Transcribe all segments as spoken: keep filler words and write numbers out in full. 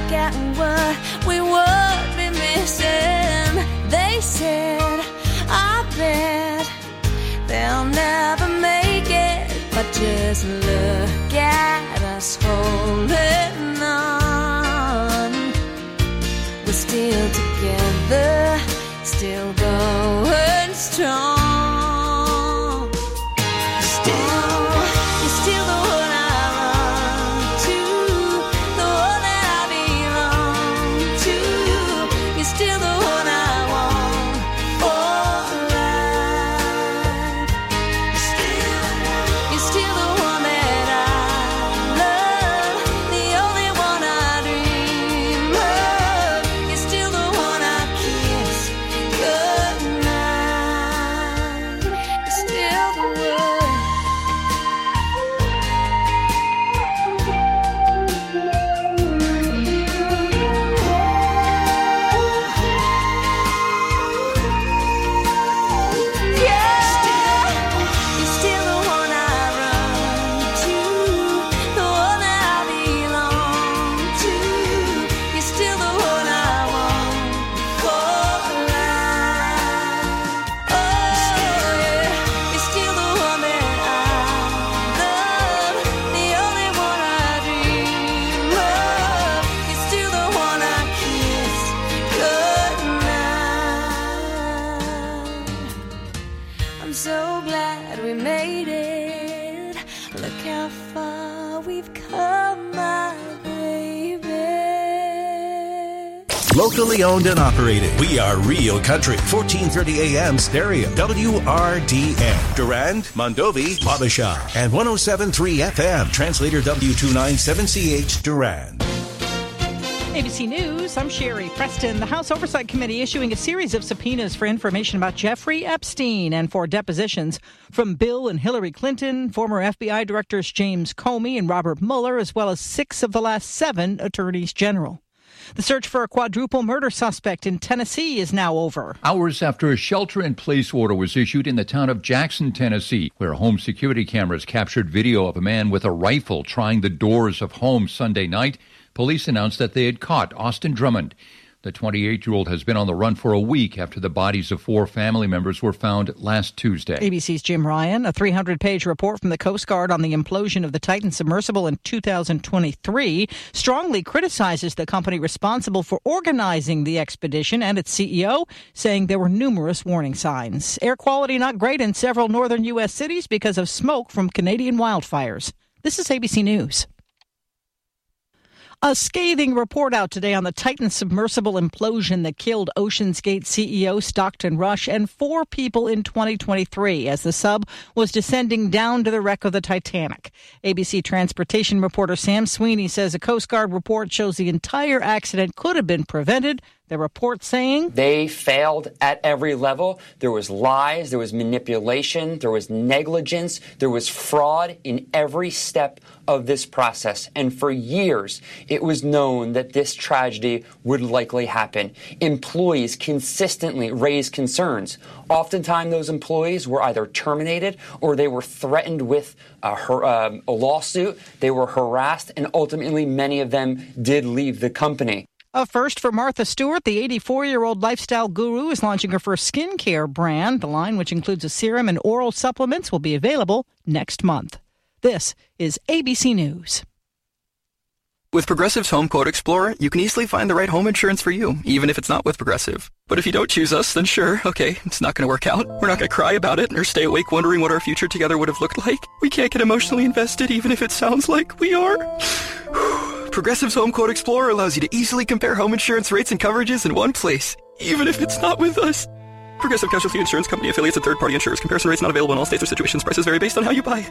look at what we would be missing. They said, I bet they'll never make it, but just look at us holding on. We're still together, still going strong. Locally owned and operated. We are Real Country. fourteen thirty A M stereo. W R D N. Durand, Mondovi, Wabasha. And one oh seven point three F M. Translator W two ninety-seven C H Durand. A B C News, I'm Sherry Preston. The House Oversight Committee issuing a series of subpoenas for information about Jeffrey Epstein and for depositions from Bill and Hillary Clinton, former F B I directors James Comey and Robert Mueller, as well as six of the last seven attorneys general. The search for a quadruple murder suspect in Tennessee is now over. Hours after a shelter-in-place order was issued in the town of Jackson, Tennessee, where home security cameras captured video of a man with a rifle trying the doors of homes Sunday night, police announced that they had caught Austin Drummond. The twenty-eight-year-old has been on the run for a week after the bodies of four family members were found last Tuesday. A B C's Jim Ryan, a three hundred page report from the Coast Guard on the implosion of the Titan submersible in two thousand twenty-three, strongly criticizes the company responsible for organizing the expedition and its C E O, saying there were numerous warning signs. Air quality not great in several northern U S cities because of smoke from Canadian wildfires. This is A B C News. A scathing report out today on the Titan submersible implosion that killed Ocean's Gate C E O Stockton Rush and four people in twenty twenty-three as the sub was descending down to the wreck of the Titanic. A B C transportation reporter Sam Sweeney says a Coast Guard report shows the entire accident could have been prevented. The report saying they failed at every level. There was lies, there was manipulation, there was negligence, there was fraud in every step of this process. And for years, it was known that this tragedy would likely happen. Employees consistently raised concerns. Oftentimes, those employees were either terminated or they were threatened with a, uh, a lawsuit. They were harassed, and ultimately, many of them did leave the company. A first for Martha Stewart. The eighty-four-year-old lifestyle guru is launching her first skincare brand. The line, which includes a serum and oral supplements, will be available next month. This is A B C News. With Progressive's Home Quote Explorer, you can easily find the right home insurance for you, even if it's not with Progressive. But if you don't choose us, then sure, okay, it's not going to work out. We're not going to cry about it or stay awake wondering what our future together would have looked like. We can't get emotionally invested even if it sounds like we are. Progressive's Home Quote Explorer allows you to easily compare home insurance rates and coverages in one place, even if it's not with us. Progressive Casualty Insurance Company affiliates and third-party insurers. Comparison rates not available in all states or situations. Prices vary based on how you buy.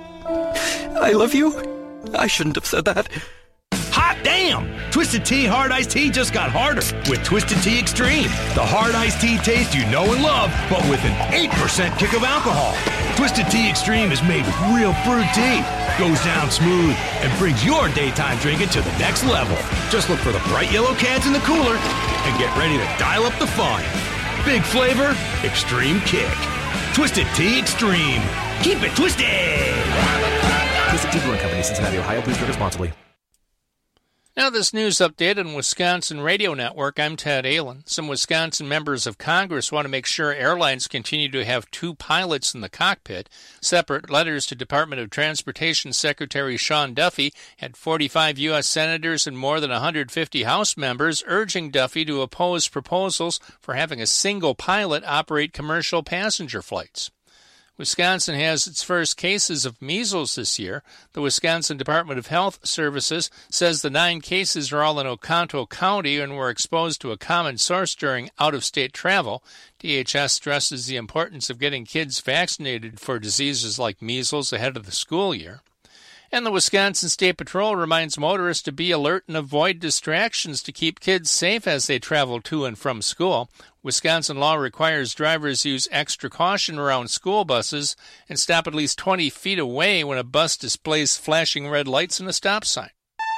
I love you. I shouldn't have said that. Hot damn! Twisted Tea Hard Iced Tea just got harder with Twisted Tea Extreme. The hard iced tea taste you know and love, but with an eight percent kick of alcohol. Twisted Tea Extreme is made with real brewed tea, goes down smooth, and brings your daytime drinking to the next level. Just look for the bright yellow cans in the cooler and get ready to dial up the fun. Big flavor, extreme kick. Twisted Tea Extreme. Keep it twisted! Twisted Tea Brewing Company, Cincinnati, Ohio. Please drink responsibly. Now this news update on Wisconsin Radio Network. I'm Ted Allen. Some Wisconsin members of Congress want to make sure airlines continue to have two pilots in the cockpit. Separate letters to Department of Transportation Secretary Sean Duffy had forty-five U S senators and more than one hundred fifty House members urging Duffy to oppose proposals for having a single pilot operate commercial passenger flights. Wisconsin has its first cases of measles this year. The Wisconsin Department of Health Services says the nine cases are all in Oconto County and were exposed to a common source during out-of-state travel. D H S stresses the importance of getting kids vaccinated for diseases like measles ahead of the school year. And the Wisconsin State Patrol reminds motorists to be alert and avoid distractions to keep kids safe as they travel to and from school. Wisconsin law requires drivers use extra caution around school buses and stop at least twenty feet away when a bus displays flashing red lights and a stop sign.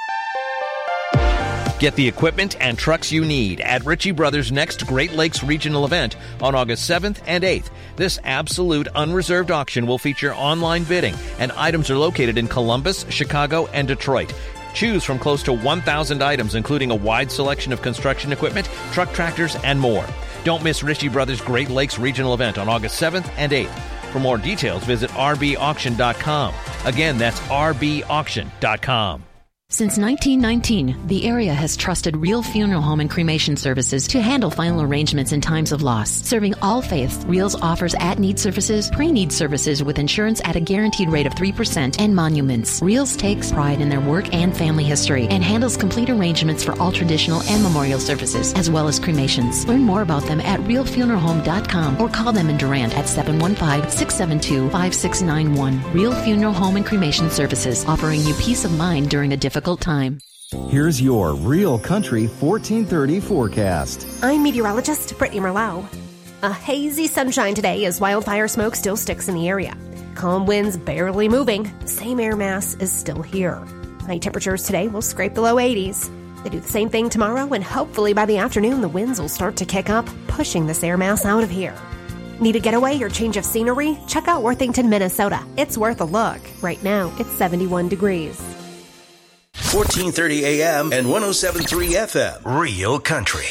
Get the equipment and trucks you need at Ritchie Brothers' next Great Lakes Regional event on August seventh and eighth. This absolute unreserved auction will feature online bidding, and items are located in Columbus, Chicago, and Detroit. Choose from close to one thousand items, including a wide selection of construction equipment, truck tractors, and more. Don't miss Ritchie Brothers' Great Lakes Regional event on August seventh and eighth. For more details, visit r b auction dot com. Again, that's r b auction dot com. Since nineteen nineteen, the area has trusted Real Funeral Home and Cremation Services to handle final arrangements in times of loss. Serving all faiths, Reals offers at-need services, pre-need services with insurance at a guaranteed rate of three percent, and monuments. Reals takes pride in their work and family history and handles complete arrangements for all traditional and memorial services, as well as cremations. Learn more about them at real funeral home dot com or call them in Durant at seven one five, six seven two, five six nine one. Real Funeral Home and Cremation Services, offering you peace of mind during a difficult time. Here's your Real Country fourteen thirty forecast. I'm meteorologist Brittany Merlot. A hazy sunshine today as wildfire smoke still sticks in the area. Calm winds barely moving. Same air mass is still here. High temperatures today will scrape the low eighties. They do the same thing tomorrow, and hopefully by the afternoon the winds will start to kick up, pushing this air mass out of here. Need a getaway or change of scenery? Check out Worthington, Minnesota. It's worth a look. Right now, it's seventy-one degrees. fourteen thirty A M and one oh seven point three F M. Real Country.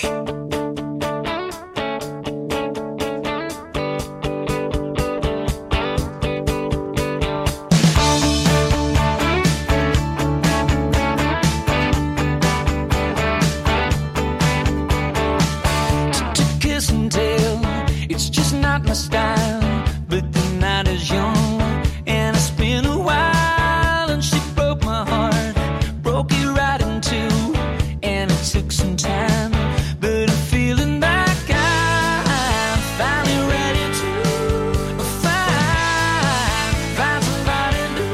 To kiss and tell, it's just not my style. But the night is young, and it's been a while, and she broke my heart. Broke it right in two, and it took some time, but I'm feeling like I'm finally ready to find, find somebody new.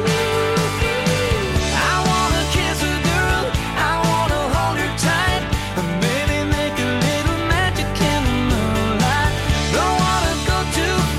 I wanna kiss a girl, I wanna hold her tight, and maybe make a little magic in the moonlight. Don't wanna go too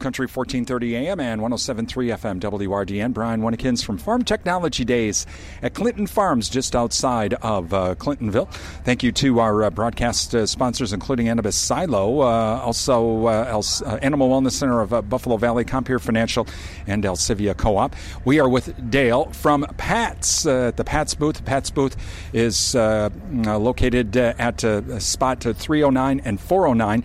Country fourteen thirty A M and one oh seven point three F M W R D N. Brian Winnekins from Farm Technology Days at Clinton Farms just outside of uh, Clintonville. Thank you to our uh, broadcast uh, sponsors, including Anibis Silo, uh, also uh, El, uh, Animal Wellness Center of uh, Buffalo Valley, Compeer Financial, and Elsivia Co-op. We are with Dale from Pat's uh, at the Pat's booth. Pat's booth is uh, uh, located uh, at uh, spot uh, three oh nine and four oh nine.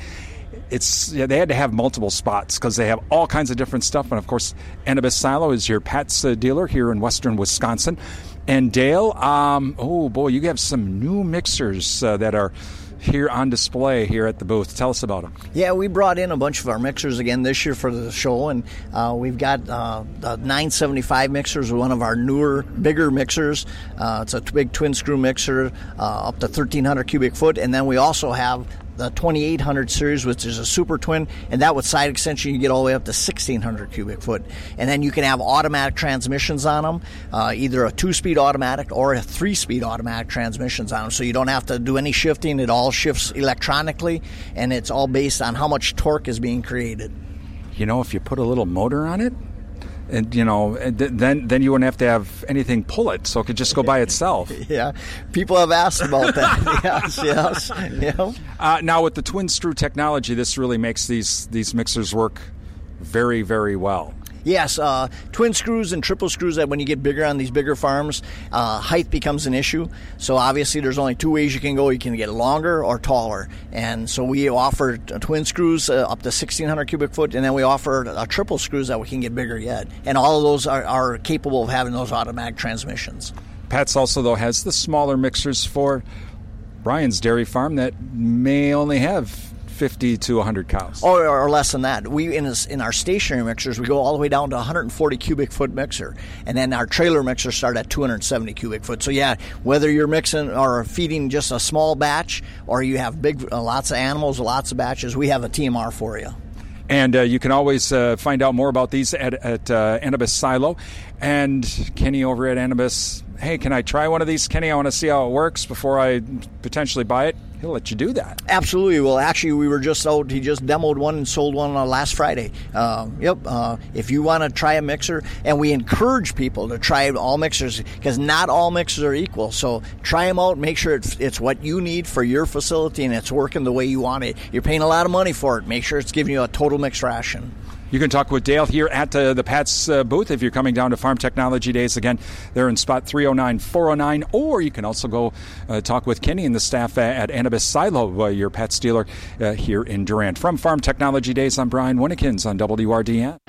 It's yeah, they had to have multiple spots because they have all kinds of different stuff. And, of course, Anibis Silo is your Pat's uh, dealer here in western Wisconsin. And, Dale, um, oh, boy, you have some new mixers uh, that are here on display here at the booth. Tell us about them. Yeah, we brought in a bunch of our mixers again this year for the show, and uh, we've got uh, the nine seventy-five mixers, one of our newer, bigger mixers. Uh, it's a big twin screw mixer, uh, up to thirteen hundred cubic foot, and then we also have the twenty-eight hundred series, which is a super twin, and that with side extension you get all the way up to sixteen hundred cubic foot. And then you can have automatic transmissions on them, uh, either a two-speed automatic or a three-speed automatic transmissions on them, so you don't have to do any shifting. It all shifts electronically, and it's all based on how much torque is being created. You know, if you put a little motor on it, and you know, then then you wouldn't have to have anything pull it, so it could just go by itself. Yeah, people have asked about that. yes, yes. Yeah. Uh, now with the twin screw technology, this really makes these these mixers work very, very well. Yes, uh, twin screws and triple screws, that when you get bigger on these bigger farms, uh, height becomes an issue. So obviously there's only two ways you can go. You can get longer or taller. And so we offer twin screws uh, up to sixteen hundred cubic foot, and then we offer uh, triple screws that we can get bigger yet. And all of those are, are capable of having those automatic transmissions. Pat's also, though, has the smaller mixers for Brian's dairy farm that may only have fifty to one hundred cows. Or, or less than that. We in, a, in our stationary mixers, we go all the way down to one hundred forty cubic foot mixer. And then our trailer mixers start at two hundred seventy cubic foot. So yeah, whether you're mixing or feeding just a small batch, or you have big, uh, lots of animals, lots of batches, we have a T M R for you. And uh, you can always uh, find out more about these at, at uh, Anibis Silo. And Kenny over at Anibis, hey, can I try one of these, Kenny? I want to see how it works before I potentially buy it. He'll let you do that. Absolutely. Well, actually, we were just out. He just demoed one and sold one uh, last Friday. Uh, yep. Uh, if you want to try a mixer, and we encourage people to try all mixers because not all mixers are equal. So try them out. Make sure it's, it's what you need for your facility and it's working the way you want it. You're paying a lot of money for it. Make sure it's giving you a total mix ration. You can talk with Dale here at uh, the Pat's uh, booth if you're coming down to Farm Technology Days. Again, they're in spot three oh nine, four oh nine, or you can also go uh, talk with Kenny and the staff at Anibis Silo, uh, your Pat's dealer uh, here in Durant. From Farm Technology Days, I'm Brian Winnekins on W R D N.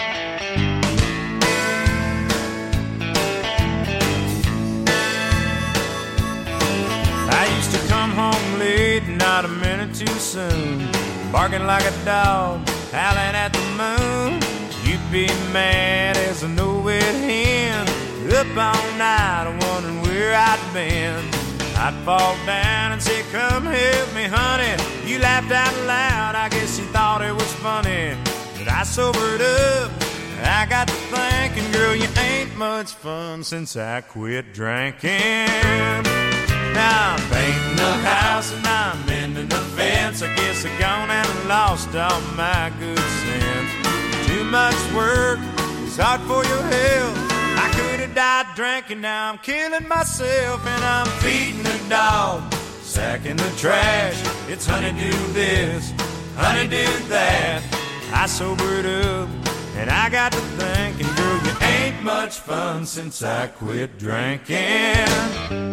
I used to come home late, not a minute too soon, barking like a dog, howling at the moon. You'd be mad as a no-wit hen, up all night wondering where I'd been. I'd fall down and say, come help me, honey. You laughed out loud, I guess you thought it was funny. But I sobered up, I got to thinking, girl, you ain't much fun since I quit drinking. Now I'm painting a house and I'm mending a fence. I guess I gone and lost all my good sense. Too much work, it's hard for your health. I could have died drinking, now I'm killing myself. And I'm feeding the dog, sacking the trash. It's honeydew this, honeydew that. I sobered up and I got to thinking, girl, you ain't much fun since I quit drinking.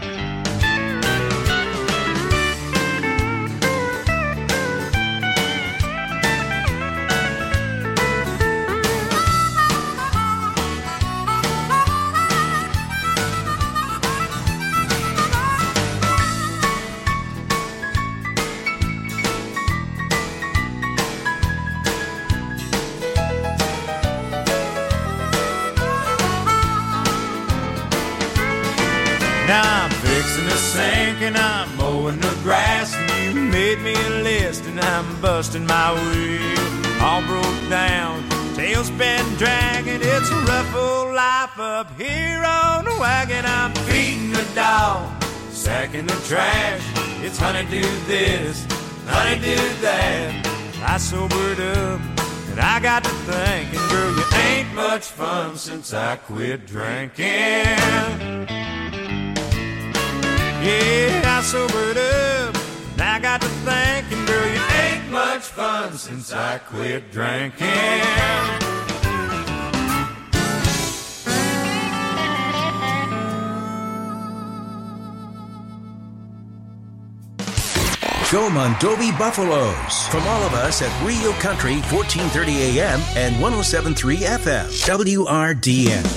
Now I'm fixing the sink and I'm mowing the grass, and you made me a list and I'm busting my wheel. All broke down, tailspin dragging, it's a rough old life up here on the wagon. I'm feeding the dog, sacking the trash. It's honeydew this, honeydew that. I sobered up And I got to thinking, girl, you ain't much fun since I quit drinking. Yeah, I sobered up, and I got to thinking, girl, you ain't much fun since I quit drinking. Go Mondovi Buffaloes. From all of us at Rio Country, fourteen thirty A M and one oh seven point three F M, W R D N.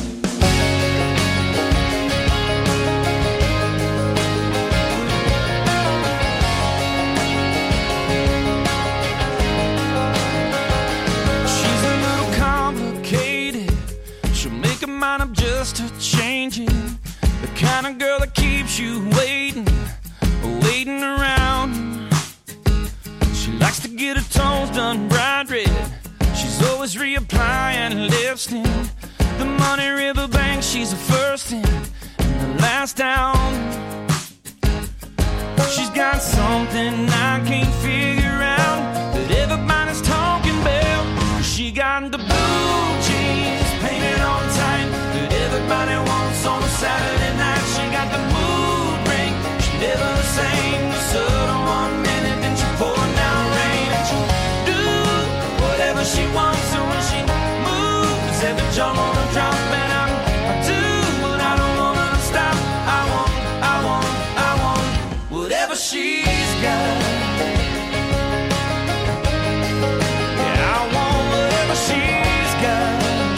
She's a little complicated. She'll make a mind up just to change it. The kind of girl that keeps you waiting, waiting around. She likes to get her toes done bright red. She's always reapplying lipstick. The Money River Bank, she's the first in and the last down. She's got something I can't figure out that everybody's talking about. She got the blue jeans painted on tight that everybody wants on a Saturday night. She got the mood ring, she never the same. The sun on one minute, then she pouring down rain. And she do whatever she wants. So when she moves, every jaw on a drop. And I, I do, but I don't want her to stop. I want, I want, I want whatever she's got. Yeah, I want whatever she's got.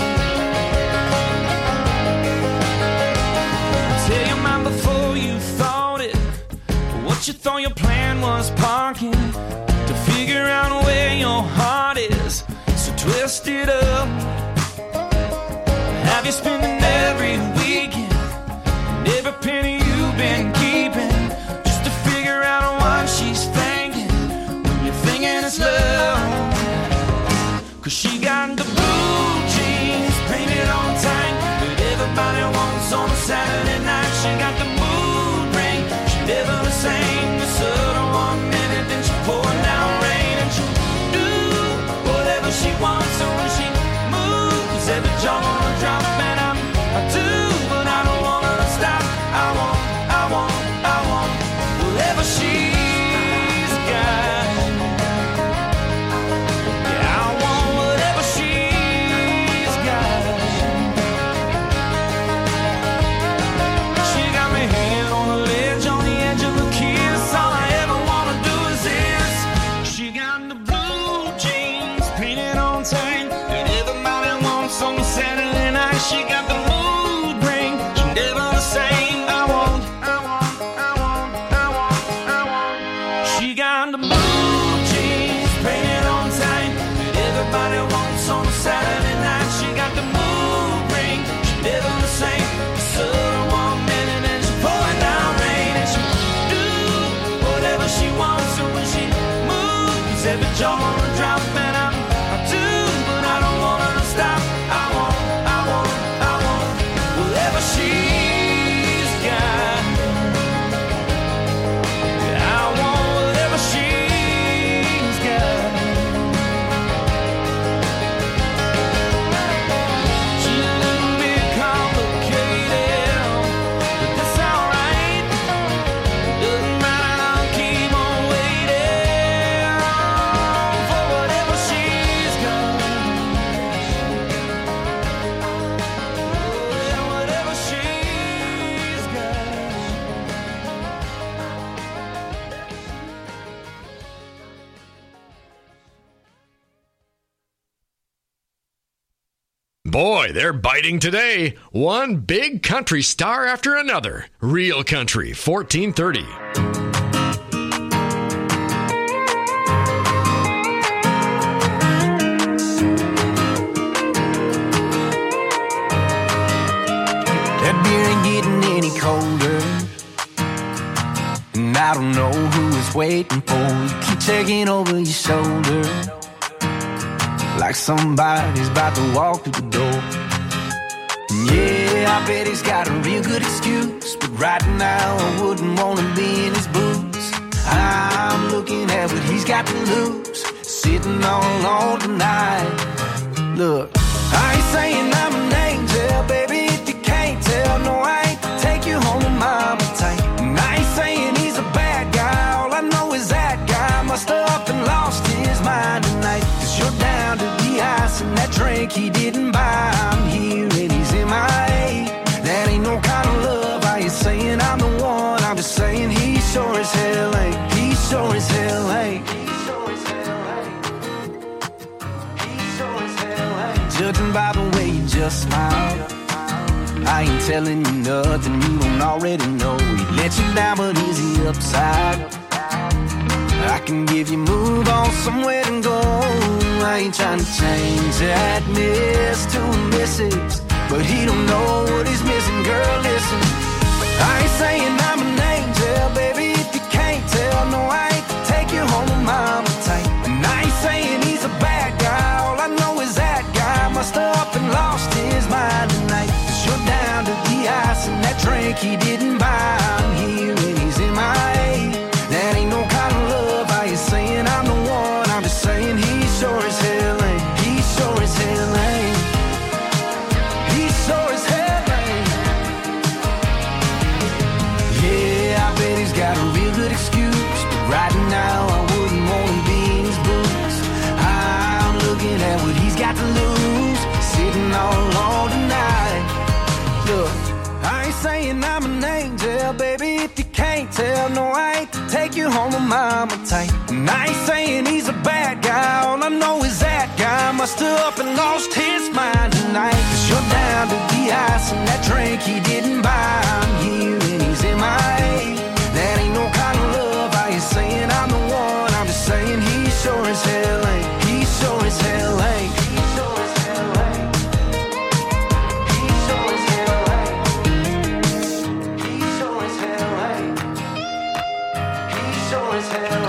Tell your mind before you thought it. What you thought your plan was parking to figure out where your heart is. So twist it up. Have you spending every weekend and every penny you've been keeping just to figure out what she's thinking when you're thinking it's love? Cause she got the blue jeans painted on tight that everybody wants on a Saturday night. She got the mood ring, she never the same. The sun on one minute, then she pouring down rain. And she'll do whatever she wants. So when she moves, every jaw on a drop. And I'm, I do, but I don't want her to stop. I want, I want, I want whatever she's got. Yeah, I want whatever she's got. She got me hanging on the ledge, on the edge of a kiss. All I ever wanna do is this. She got the blue jeans painted on tight that everybody wants on a Saturday night. She got the mood ring, she never the same. I want, I want, I want, I want, I want. She got the blue jeans painted on tight that everybody wants on a Saturday night. She got the mood ring, she never the same. The sun on one minute and she's pouring down rain. And she do whatever she wants. So when she moves, every jaw on a drop. And I, I do, but I don't want her to stop. I want, I want, I want whatever she's got. Yeah, I want whatever she's got. She's a little bit complicated, but that's alright. Doesn't matter, I'll keep on waiting for whatever she's got. Whatever she's got. Boy, they're biting today. One big country star after another. Real Country, fourteen thirty. That beer ain't getting any colder, and I don't know who it's waiting for. You keep checking over your shoulder like somebody's about to walk through the door. Yeah, I bet he's got a real good excuse, but right now I wouldn't want to be in his boots. I'm looking at what he's got to lose. sitting all alone tonight. Look, I ain't saying I'm an angel, baby, if you can't tell. No, I ain't to take you home with mama tight. And I ain't saying he's a bad guy, all I know is that guy must have up and lost his mind tonight. Cause you're down to the ice and that drink he didn't buy. I'm here and he's in my A. That ain't no kind of love. I ain't saying I'm the one, I'm just saying he sure as hell ain't. He sure as hell ain't. Judging by the way you just smile, I ain't telling you nothing you don't already know. He let you down, but is he upside? I can give you move on somewhere to go. I ain't trying to change that miss to a missus, but he don't know what he's missing. Girl, listen, I ain't saying I'm an angel, baby, if you can't tell. No, I ain't to take you home with mama tight. And I ain't saying he's a bad guy, all I know is that guy must have up and lost his mind tonight. Cause you're down to the ice and that drink he didn't buy. I'm here and he's in my A. That ain't no kind of love. I ain't saying I'm the one, I'm just saying he sure as hell ain't. He sure as hell ain't. He sure as hell ain't. Yeah, I bet he's got a real good excuse, but right now I wouldn't want to be in his boots. I'm looking at what he's got to lose, sitting all alone tonight. Look, I ain't saying I'm an angel, baby, if you can't tell. No, I ain't to take you home with mama tight. And I ain't saying he's a bad guy, all I know is that guy must have up and lost his mind tonight. Cause you're down to the ice and that drink he didn't buy. I'm here and he's in my A. That ain't no kind of love. I ain't saying I'm the one, I'm just saying he sure as hell ain't. He sure as hell ain't. He sure as hell ain't. He sure as hell ain't. He sure as hell ain't. He sure as hell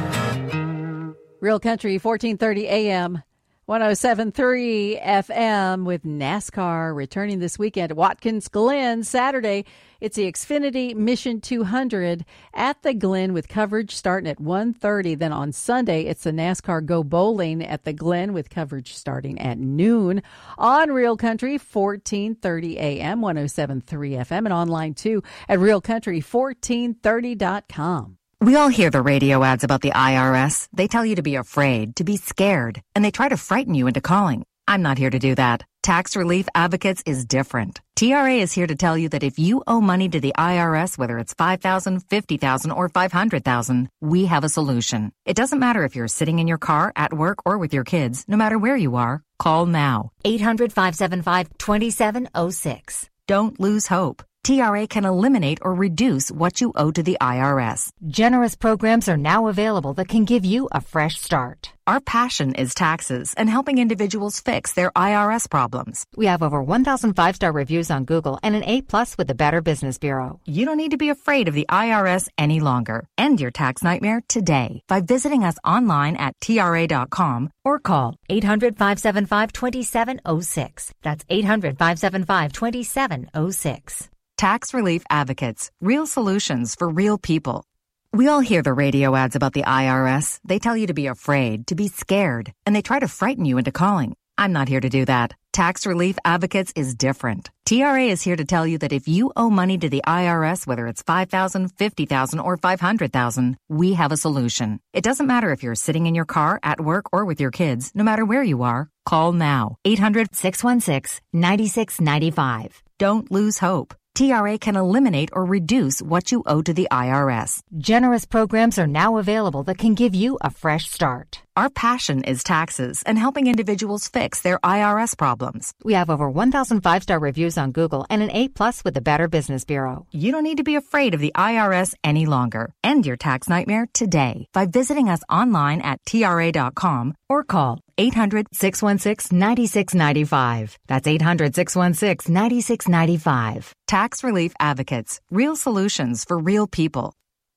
ain't. Real Country, fourteen thirty A M, one oh seven point three F M with NASCAR returning this weekend at Watkins Glen Saturday. It's the Xfinity Mission two hundred at the Glen with coverage starting at one thirty. Then on Sunday, it's the NASCAR Go Bowling at the Glen with coverage starting at noon. On Real Country, fourteen thirty A M, one oh seven point three F M, and online too at real country fourteen thirty dot com. We all hear the radio ads about the I R S. They tell you to be afraid, to be scared, and they try to frighten you into calling. I'm not here to do that. Tax Relief Advocates is different. T R A is here to tell you that if you owe money to the I R S, whether it's five thousand dollars, fifty thousand dollars, or five hundred thousand dollars, we have a solution. It doesn't matter if you're sitting in your car, at work, or with your kids. No matter where you are, call now. eight hundred, five seven five, two seven zero six. Don't lose hope. T R A can eliminate or reduce what you owe to the I R S. Generous programs are now available that can give you a fresh start. Our passion is taxes and helping individuals fix their I R S problems. We have over one thousand five-star reviews on Google and an A plus with the Better Business Bureau. You don't need to be afraid of the I R S any longer. End your tax nightmare today by visiting us online at T R A dot com or call eight hundred, five seven five, two seven zero six. That's eight hundred, five seven five, two seven zero six. Tax Relief Advocates. Real solutions for real people. We all hear the radio ads about the I R S. They tell you to be afraid, to be scared, and they try to frighten you into calling. I'm not here to do that. Tax Relief Advocates is different. T R A is here to tell you that if you owe money to the I R S, whether it's five thousand dollars, fifty thousand dollars, or five hundred thousand dollars, we have a solution. It doesn't matter if you're sitting in your car, at work, or with your kids. No matter where you are, call now. eight hundred, six one six, nine six nine five. Don't lose hope. T R A can eliminate or reduce what you owe to the I R S. Generous programs are now available that can give you a fresh start. Our passion is taxes and helping individuals fix their I R S problems. We have over one thousand five-star reviews on Google and an A plus with the Better Business Bureau. You don't need to be afraid of the I R S any longer. End your tax nightmare today by visiting us online at T R A dot com or call eight hundred, six one six, nine six nine five. That's eight hundred, six one six, nine six nine five. Tax Relief Advocates. Real solutions for real people.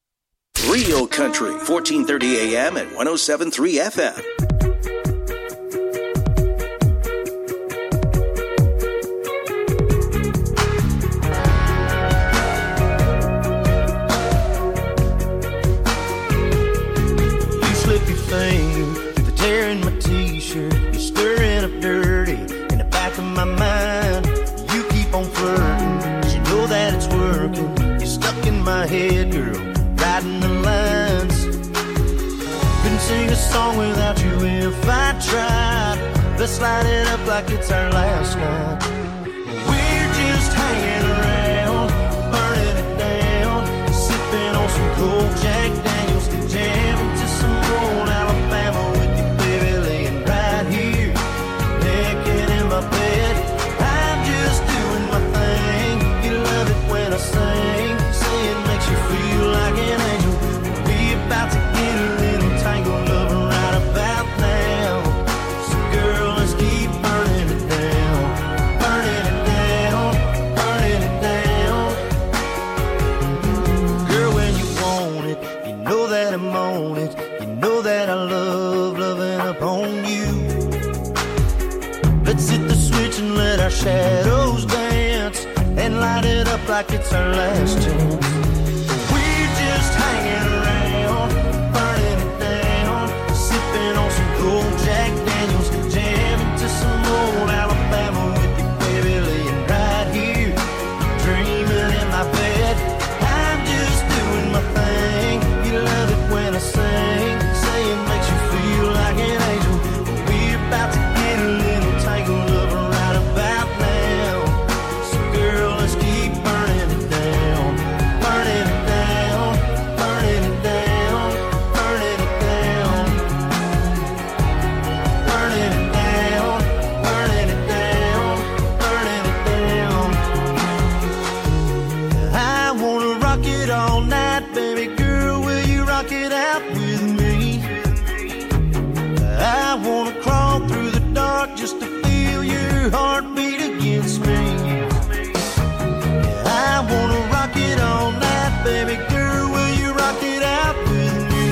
Real Country, fourteen thirty A M and one oh seven point three F M. You slip your finger through the song without you if I tried. Let's light it up like it's our last night. We're just hanging around, burning it down, sipping on some cold Jack Daniels, jamming to some old Alabama with you, baby, laying right here, naked in my bed. I'm just doing my thing. You love it when I sing, say it makes you feel like an angel. We're about to get a little tangled up right about now. So girl, let's keep burning it down, burning it down, burning it down. Girl, when you want it, you know that I'm on it. You know that I love loving upon you. Let's hit the switch and let our shadows dance, and light it up like it's our last chance. We're just hanging around, burning it down, sipping on some cold Jack Daniels, jamming to some old Alabama with you, baby, laying right here, dreaming in my bed. I'm just doing my thing. You love it when I sing, say it makes you feel like an angel. We're about to get a little tangled up right about now. So girl, let's keep burning it down, burning it down, burning it down, burning it down, burning it down, burning it down, burning it down. I wanna rock it all night, baby girl, will you rock it out with me? I wanna crawl through the dark just to feel your heartbeat against me. I wanna rock it all night, baby girl, will you rock it out with me?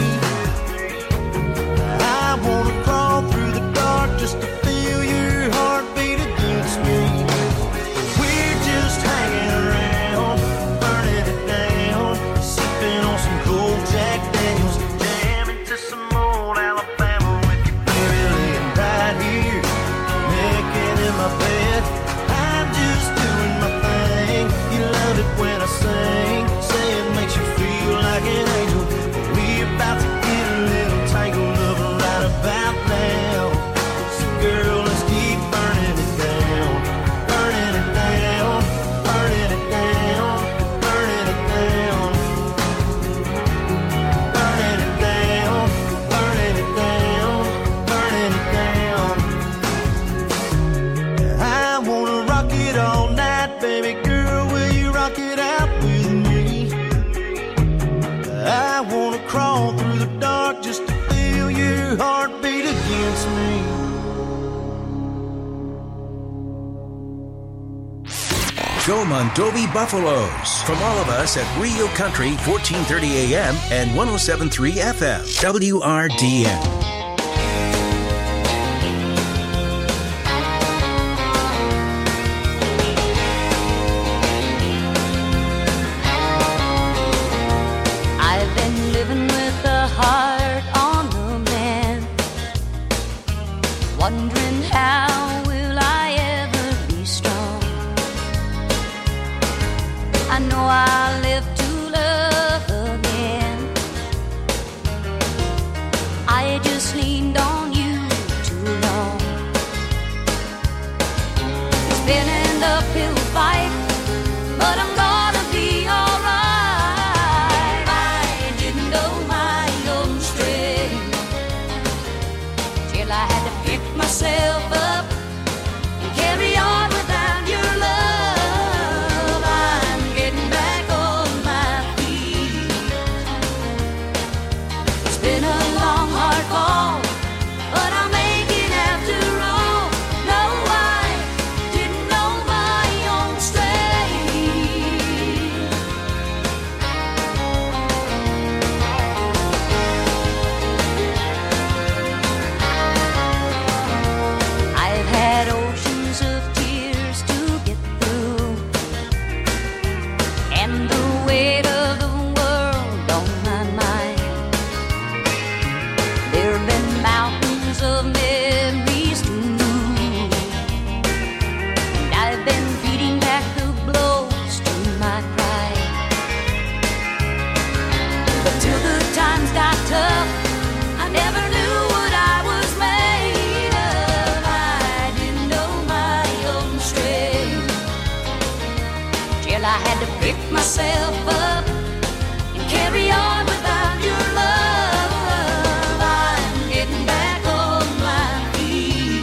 I wanna crawl through the dark just to feel your heartbeat against me. We're just hanging around, burning it down, sipping on some cold Jack Daniels, jamming to some old Alabama with you, baby, laying right here, naked in my bed. I'm just doing my thing. You love it when I sing, say it makes you feel like an angel. We're about to get a little tangled up right about now. So girl, let's keep burning it down, burning it down, burning it down, burning it down, burning it down, burning it down, burning it down. I wanna rock it all night, baby girl, will you rock it out with me? I wanna crawl through the dark just to feel your heartbeat against me. Go Mondovi Buffaloes. From all of us at Rio Country, fourteen thirty A M and one oh seven point three F M, W R D N. I've been living with a heart on the mend, wondering how will I ever be strong. I know I'll live to love again. I just leaned on you too long. It's been an uphill fight, but I'm gonna be alright. I didn't know my own strength till I had to pick myself up and carry on without your love. I'm getting back on my feet. It's been a long, hard fall, but I'll make it after all. No, I didn't know my own strength. I had to pick myself up and carry on without your love. I'm getting back on my feet.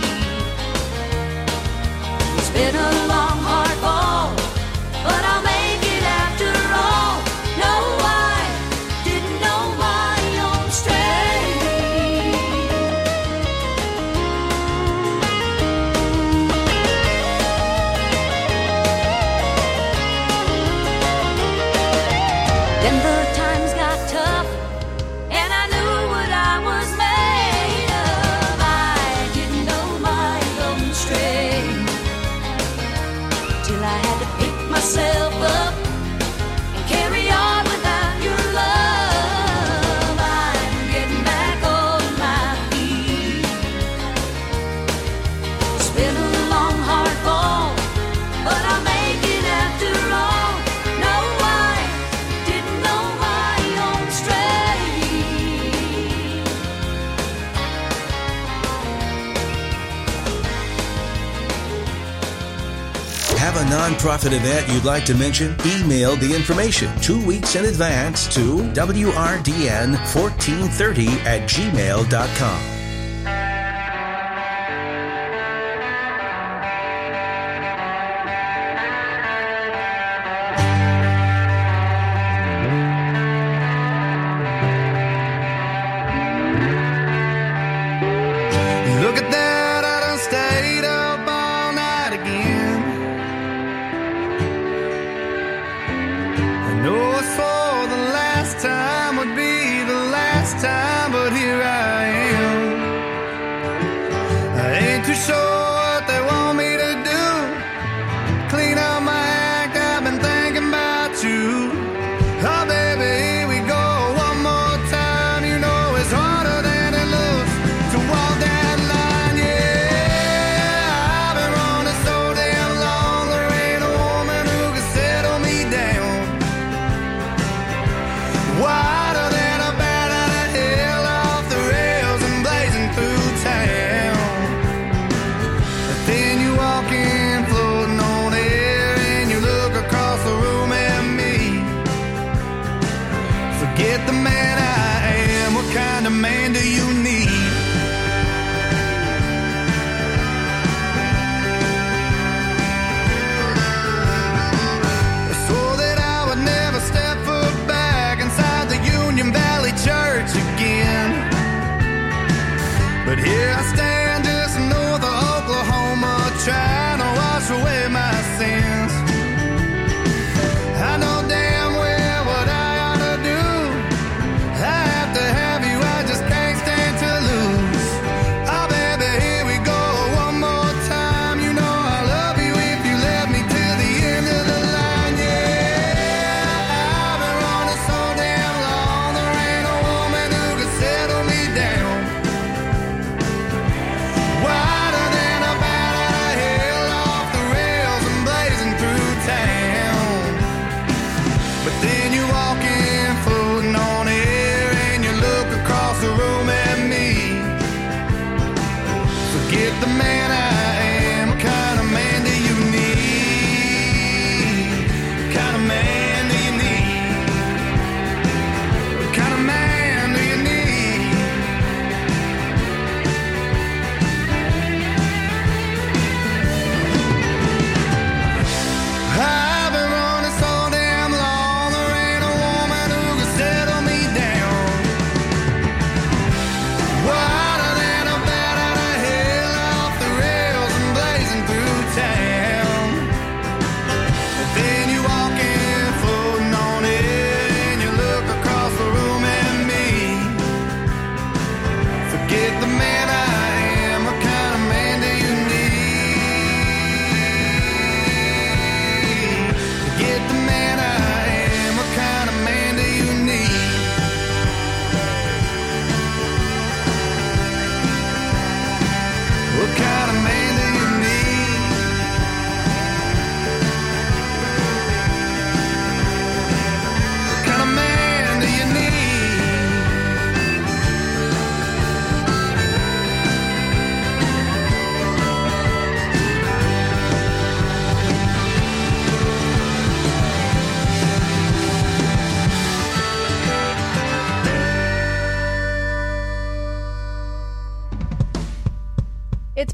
It's been a long, hard fall, but I'll make it after all. No, I didn't know my own strength. Then the times got tough, and I knew what I was made of. I didn't know my own strength till I had to pick myself up and carry on without your love. I'm getting back on my feet. It's been a long, hard fall, but I'll make it after all. No, I didn't know my own strength. Have a nonprofit event you'd like to mention? Email the information two weeks in advance to W R D N fourteen thirty at gmail dot com. Look at that, I done stayed up all night again. I know it's for the last time, would be the last time, but here I am.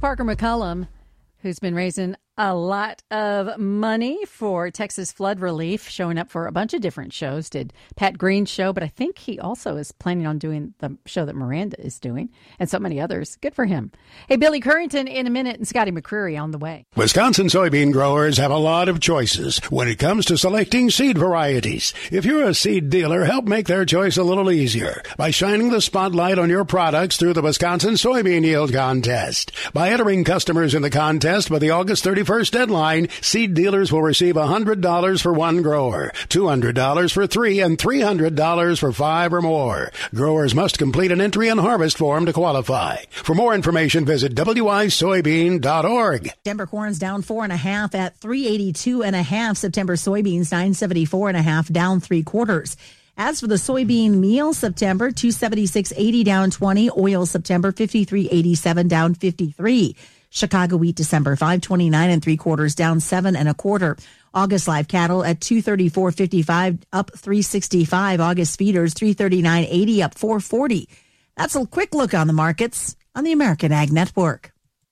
Parker McCullum, who's been raising a lot of money for Texas flood relief, showing up for a bunch of different shows. Did Pat Green's show, but I think he also is planning on doing the show that Miranda is doing, and so many others. Good for him. Hey, Billy Currington in a minute, and Scotty McCreery on the way. Wisconsin soybean growers have a lot of choices when it comes to selecting seed varieties. If you're a seed dealer, help make their choice a little easier by shining the spotlight on your products through the Wisconsin Soybean Yield Contest. By entering customers in the contest by the August thirty-first deadline, seed dealers will receive one hundred dollars for one grower, two hundred dollars for three, and three hundred dollars for five or more. Growers must complete an entry and harvest form to qualify. For more information, visit w i soybean dot org. September corn's down four and a half at three eighty-two and a half. September soybeans nine seventy-four and a half, down three quarters. As for the soybean meal, September two seventy-six eighty, down twenty. Oil September fifty-three eighty-seven, down fifty-three. Chicago wheat December five twenty-nine and three quarters, down seven and a quarter. August live cattle at two thirty-four fifty-five, up three sixty-five. August feeders three thirty-nine eighty, up four forty. That's a quick look on the markets on the American Ag Network.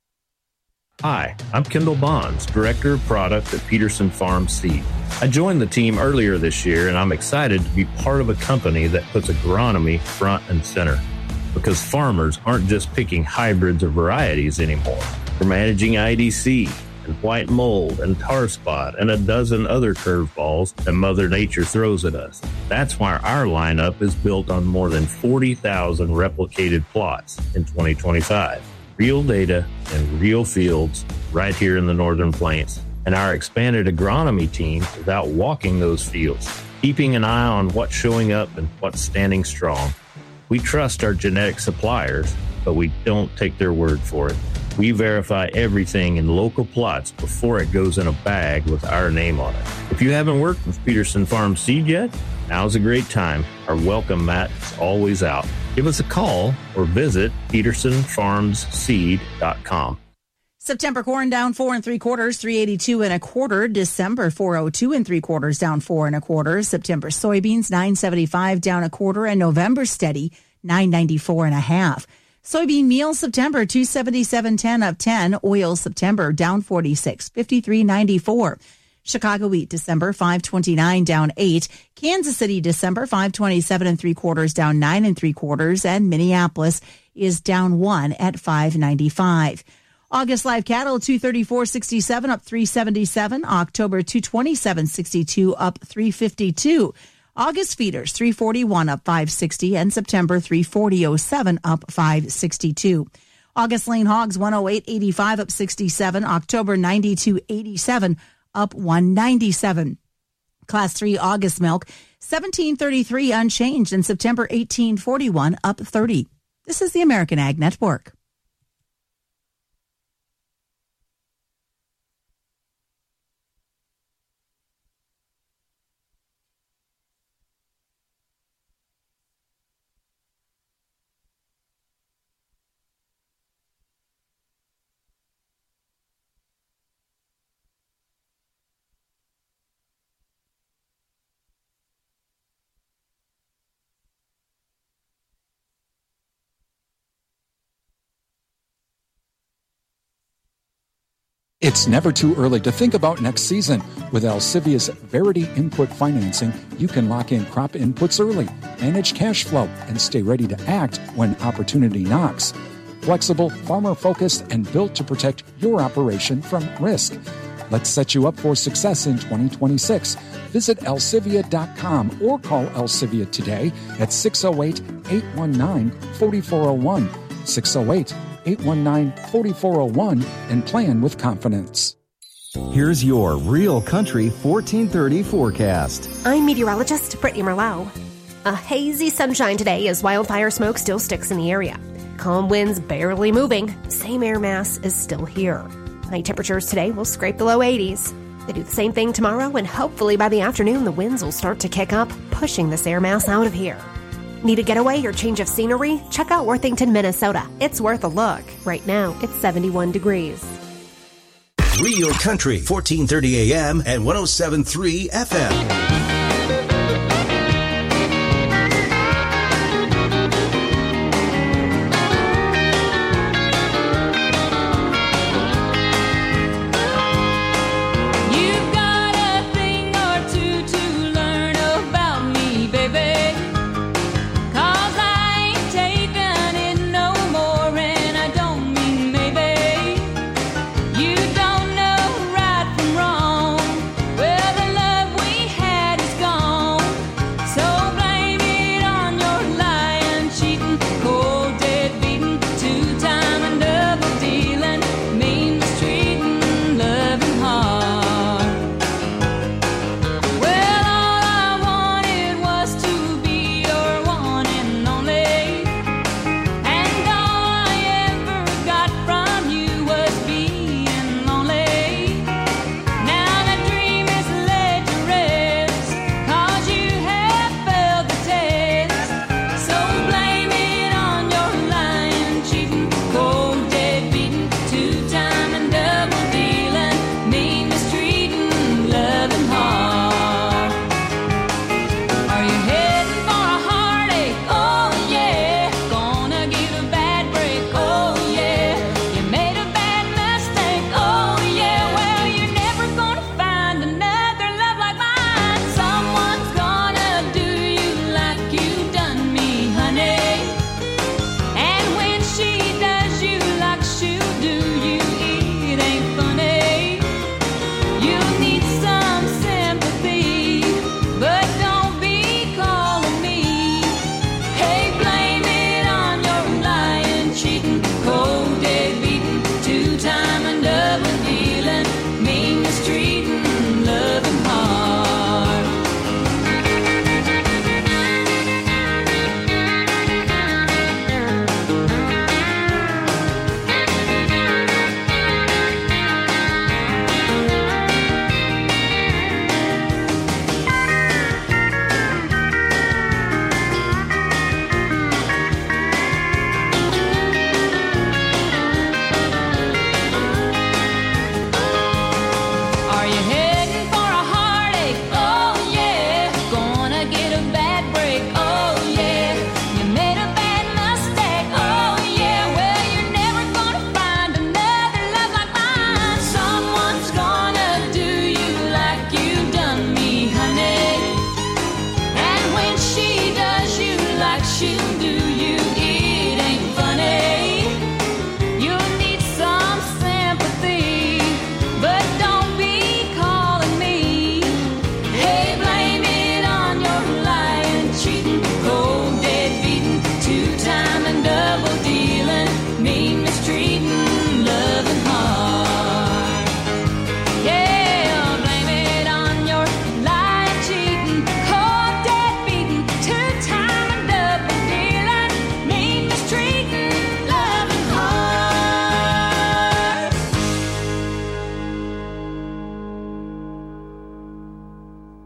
Hi, I'm Kendall Bonds, Director of Product at Peterson Farm Seed. I joined the team earlier this year, and I'm excited to be part of a company that puts agronomy front and center. Because farmers aren't just picking hybrids or varieties anymore. We're managing I D C and white mold and tar spot and a dozen other curveballs that Mother Nature throws at us. That's why our lineup is built on more than forty thousand replicated plots in twenty twenty-five. Real data and real fields right here in the Northern Plains. And our expanded agronomy team is out walking those fields, keeping an eye on what's showing up and what's standing strong. We trust our genetic suppliers, but we don't take their word for it. We verify everything in local plots before it goes in a bag with our name on it. If you haven't worked with Peterson Farm Seed yet, now's a great time. Our welcome mat is always out. Give us a call or visit peterson farms seed dot com. September corn down four and three quarters, three eighty-two and a quarter. December four oh two and three quarters, down four and a quarter. September soybeans nine seventy-five, down a quarter, and November steady nine ninety-four and a half. Soybean meal September two seventy-seven ten, up ten. Oil September down forty-six, fifty-three ninety-four. Chicago wheat December five twenty-nine, down eight. Kansas City December five twenty-seven and three quarters, down nine and three quarters, and Minneapolis is down one at five ninety-five. August live cattle two thirty-four sixty-seven, up three seventy-seven. October two twenty-seven sixty-two, up three fifty-two. August feeders three forty-one, up five sixty, and September three forty oh seven, up five sixty-two. August lean hogs one oh eight eighty-five, up sixty-seven. October ninety-two eighty-seven, up one ninety-seven. Class three August milk seventeen thirty-three, unchanged, and September eighteen forty-one, up thirty. This is the American Ag Network. It's never too early to think about next season. With Alcivia's Verity Input Financing, you can lock in crop inputs early, manage cash flow, and stay ready to act when opportunity knocks. Flexible, farmer-focused, and built to protect your operation from risk. Let's set you up for success in twenty twenty-six. Visit alcivia dot com or call Alcivia today at six oh eight, eight one nine, four four oh one. six oh eight, eight one nine, four four oh one and plan with confidence. Here's your Real Country fourteen thirty forecast. I'm meteorologist Brittany Merlot. A hazy sunshine today as wildfire smoke still sticks in the area. Calm winds barely moving. Same air mass is still here. High temperatures today will scrape the low eighties. They do the same thing tomorrow, and hopefully by the afternoon the winds will start to kick up, pushing this air mass out of here. Need a getaway or change of scenery? Check out Worthington, Minnesota. It's worth a look. Right now, it's seventy-one degrees. Real Country, fourteen thirty A M and one oh seven point three F M.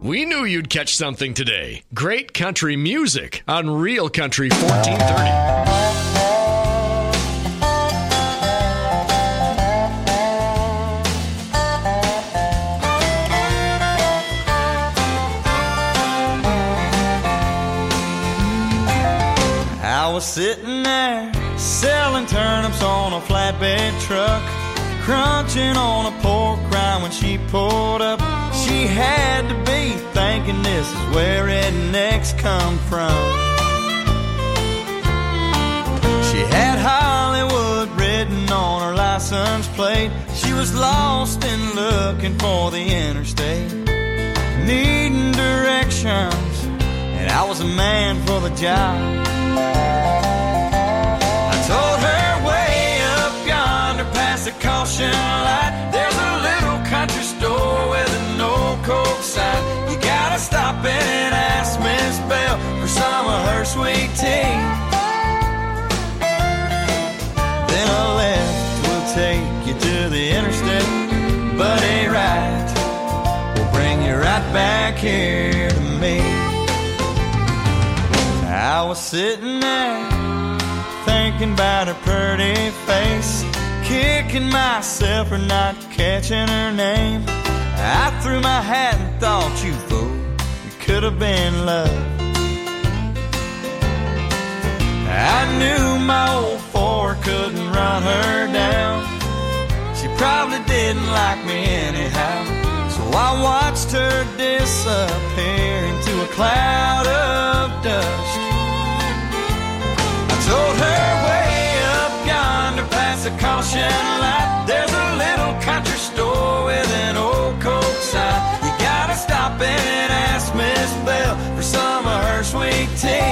We knew you'd catch something today. Great country music on Real Country fourteen thirty. I was sitting there selling turnips on a flatbed truck, crunching on a pork rind when she pulled up. She had to be thinking this is where rednecks come from. She had Hollywood written on her license plate. She was lost and looking for the interstate, needing directions, and I was a man for the job. I told her way up yonder past the caution light, there's a little country store with a no coke sign. You gotta stop in and ask Miss Bell for some of her sweet tea. Then a left will take you to the interstate, but a right will bring you right back here to me. I was sitting there thinking about her pretty face, kicking myself for not catching her name. I threw my hat and thought, you fool, it could have been love. I knew my old Ford couldn't run her down. She probably didn't like me anyhow, so I watched her disappear into a cloud of dust. I told her way up yonder past the caution light, there's a little country store with an old coke sign. You gotta stop in and ask Miss Bell for some of her sweet tea.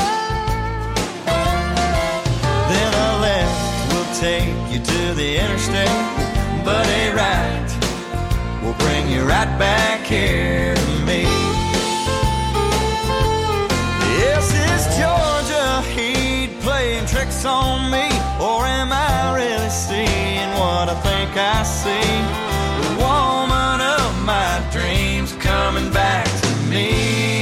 Then a left will take you to the interstate, but a right will bring you right back here to me. Yes, it's Georgia Heat playing tricks on me, or am I really seeing what I think I see? The woman of my dreams coming back to me.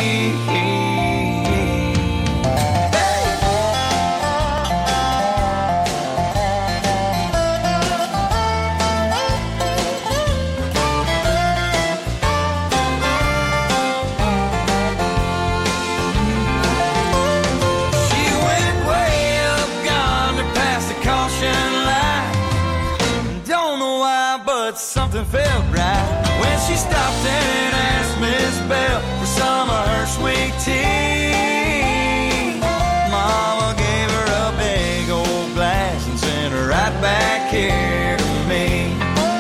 Something felt right when she stopped and asked Miss Bell for some of her sweet tea. Mama gave her a big old glass and sent her right back here to me.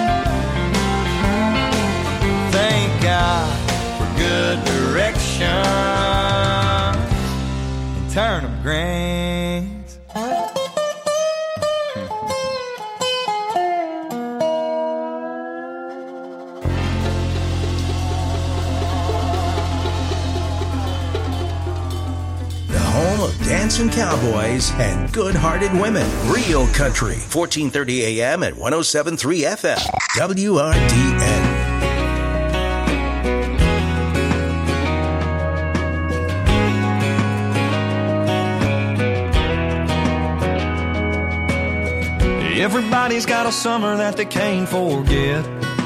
Thank God for good direction and turnip greens. Home of dancing cowboys and good-hearted women. Real Country, fourteen thirty A M at one oh seven point three F M. W R D N. Everybody's got a summer that they can't forget.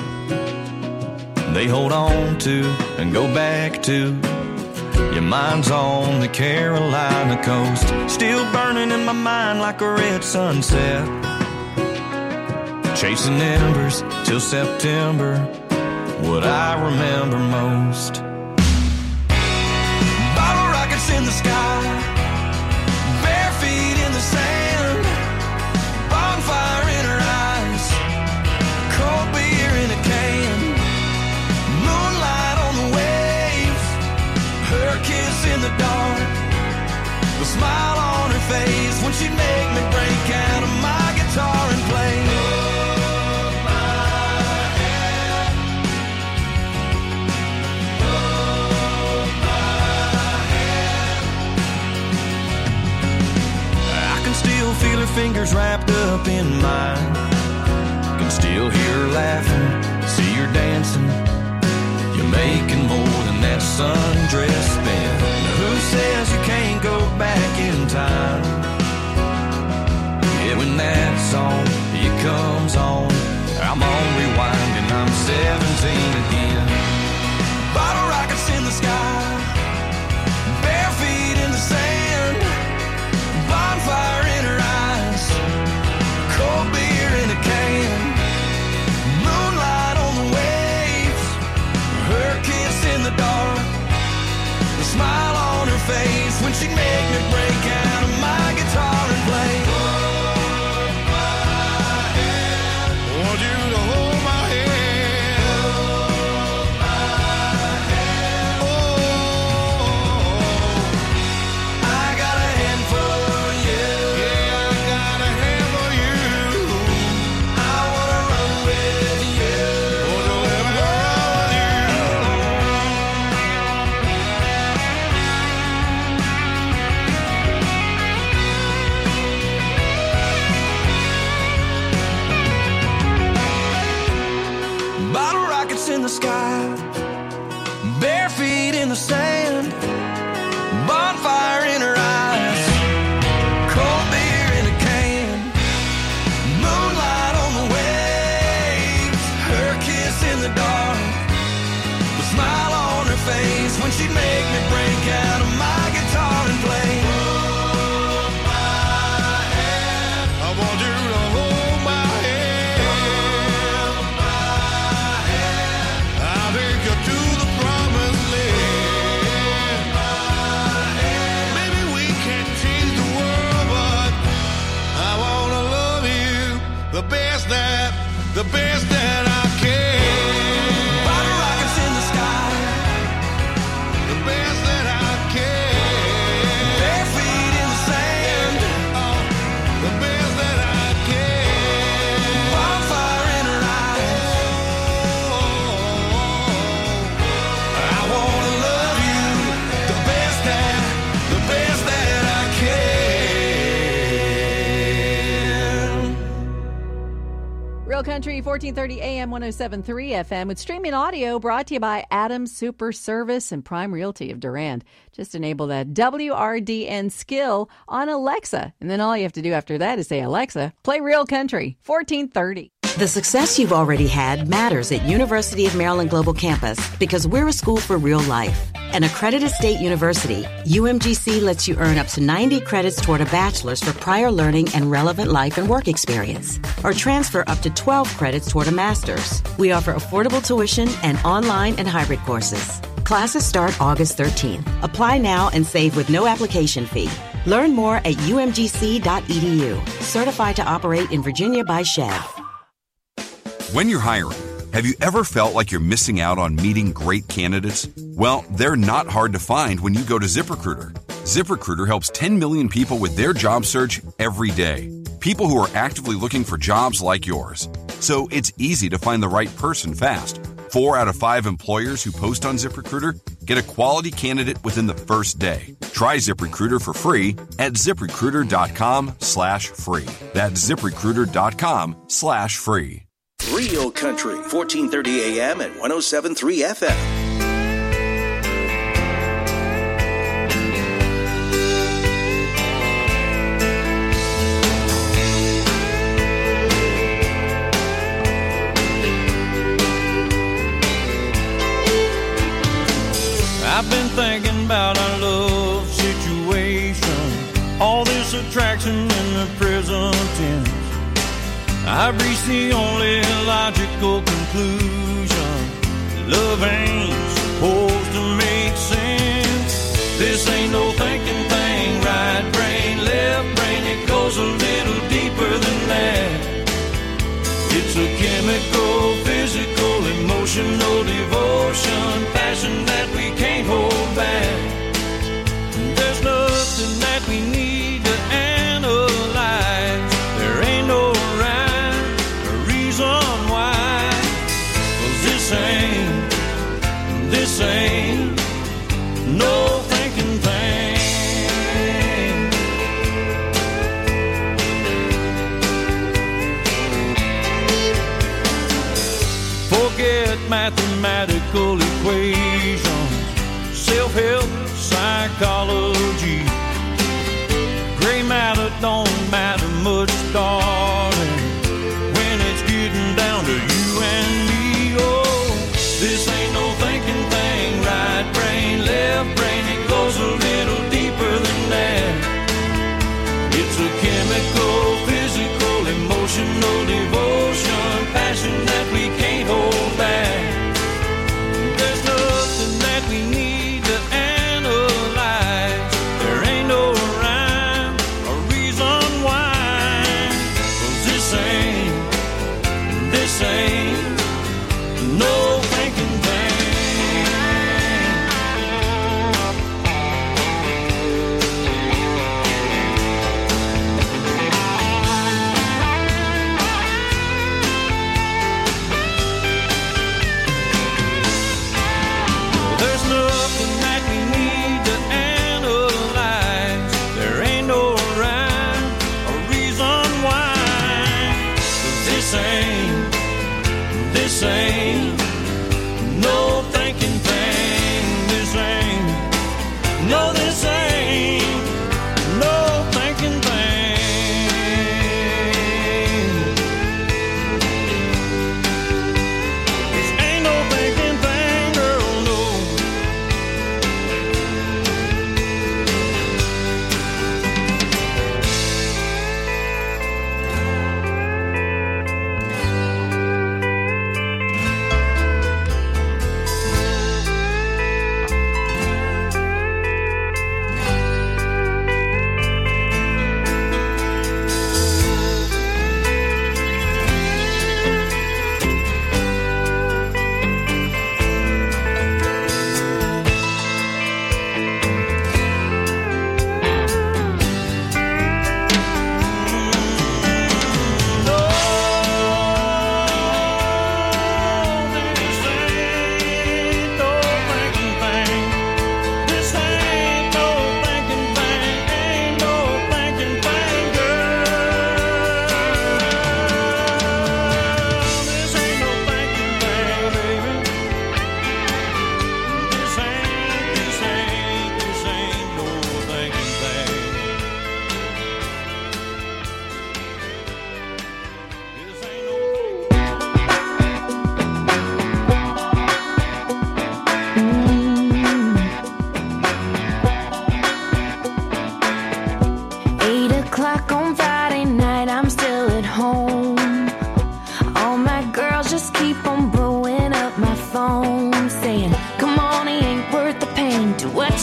They hold on to and go back to. Your mind's on the Carolina coast, still burning in my mind like a red sunset. Chasing embers till September, what I remember most. Bottle rockets in the sky, bare feet in the sand, bonfire in her eyes, cold beer in a can, moonlight on the waves, her kiss in the dark, the smile on her face when she'd make me break out of my guitar and play. Hold my hand, hold my hand. I can still feel her fingers wrapped up in mine, can still hear her laughing, see her dancing. You're making more than that rockets in the sky, bare feet in the sand, bonfire in her eyes, cold beer in a can, moonlight on the waves, her kiss in the dark, the smile on her face when she'd make me break out of my guitar and play. Hold my hand, I want you to hold my hand. Hold my hand, I'll take you to the promised land. Hold my hand, maybe we can't change the world, but I wanna love you the best that, the best that I can. Bottle rockets in the sky, the best that I can. Bare feet in the sand, oh, the best that I can. Bonfire in her eyes, oh, I wanna love you the best that, the best that I can. Real Country, fourteen thirty A M, one oh seven point three F M, with streaming audio brought to you by Adams Super Service and Prime Realty of Durand. Just enable that W R D N skill on Alexa, and then all you have to do after that is say, Alexa, play Real Country, fourteen thirty. The success you've already had matters at University of Maryland Global Campus because we're a school for real life. An accredited state university, U M G C lets you earn up to ninety credits toward a bachelor's for prior learning and relevant life and work experience, or transfer up to twelve credits toward a master's. We offer affordable tuition and online and hybrid courses. Classes start August thirteenth. Apply now and save with no application fee. Learn more at U M G C dot E D U. Certified to operate in Virginia by S H E V. When you're hiring, have you ever felt like you're missing out on meeting great candidates? Well, they're not hard to find when you go to ZipRecruiter. ZipRecruiter helps ten million people with their job search every day. People who are actively looking for jobs like yours. So it's easy to find the right person fast. Four out of five employers who post on ZipRecruiter get a quality candidate within the first day. Try ZipRecruiter for free at ZipRecruiter.com slash free. That's ZipRecruiter.com slash free. Real Country, fourteen thirty A M and one oh seven point three F M. I've been thinking about our love situation, all this attraction in the present tense. I've reached the only logical conclusion. Love ain't supposed to make sense. This ain't no thinking thing, right brain, left brain, it goes a little deeper than that. It's a chemical, physical, emotional devotion, passion that we can't hold back. There's nothing that we need to analyze. There ain't no This ain't, this ain't no thinking thing. Forget mathematical equations, self-help, psychology. Gray matter don't matter much, darling, when it's getting down to you and me. This ain't no thinking thing, right brain, left brain, it goes a little deeper than that. It's a chemical, physical, emotional devotion, passion that we can't hold back. There's nothing that we need to analyze. There ain't no rhyme or reason why.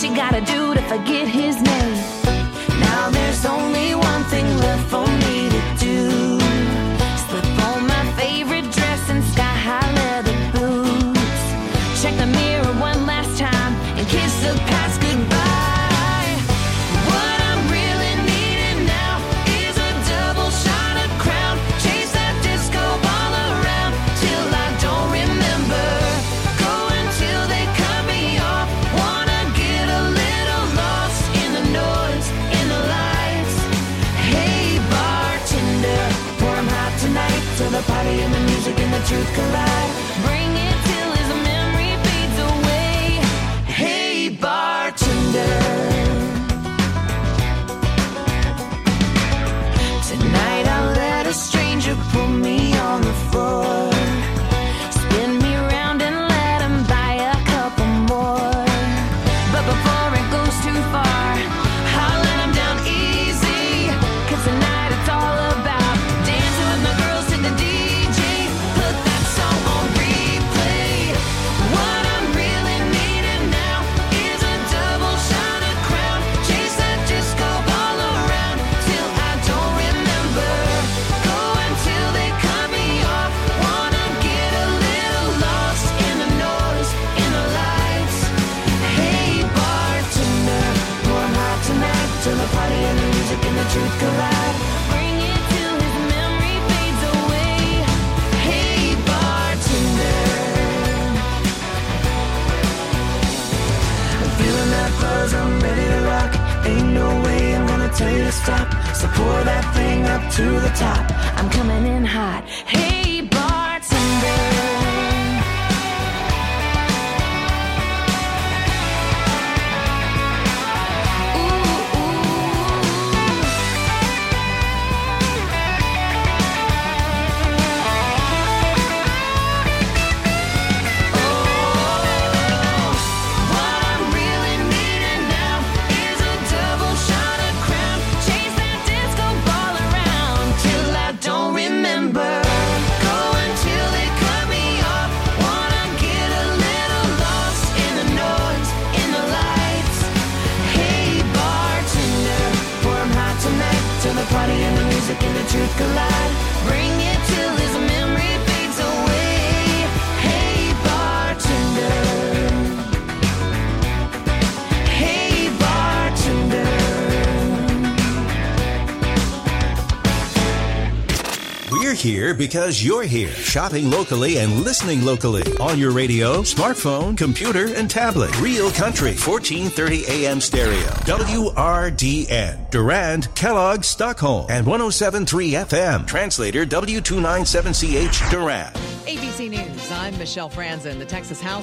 she gotta do to forget his name? Now there's only one thing left for me to do. Slip on my favorite dress and sky-high leather boots. Check the mirror one last time and kiss the past goodbye. What I'm really needing now is a double shot of Crown. Chase that disco ball around till I don't remember. Go until they cut me off. Wanna get a little lost in the noise, in the lights. Hey bartender, pour 'em hot tonight till the party and the music and the truth collide. Bring it till his memory fades away. Hey bartender. Tonight I'll let a stranger put me on the floor. Spin me round and let him buy a couple more. But before it goes too far, I'll let him down easy. Cause tonight it's all about dancing with my girls to the D J. Put that song on replay. What I'm really needing now is a double shot of Crown. Chase that disco ball around till I don't remember. Go until they cut me off. Wanna get a little lost in the noise, in the lights. Hey bartender, pour 'em hot tonight till the party and the music and the truth collide. Bring it till his memory fades away. Hey bartender. I'm feeling that buzz, I'm ready to rock. Ain't no way I'm gonna tell you to stop. So pour that thing up to the top. I'm coming in hot. Hey bartender. What I'm really needing now is a double shot of Crown. Chase that disco ball around till I don't remember. Go until they cut me off. Wanna get a little lost in the noise, in the lights. Hey bartender, pour 'em hot tonight till the party and the music and the truth collide. Bring it till his memory fades away. Hey bartender. Hey bartender. We're here because you're here. Shopping locally and listening locally. On your radio, smartphone, computer, and tablet. Real Country, fourteen thirty A M stereo. W R D N. Durand, Kellogg, Stockholm. And one oh seven point three F M. Translator W two ninety-seven C H Durand. A B C News, I'm Michelle Franzen. The Texas House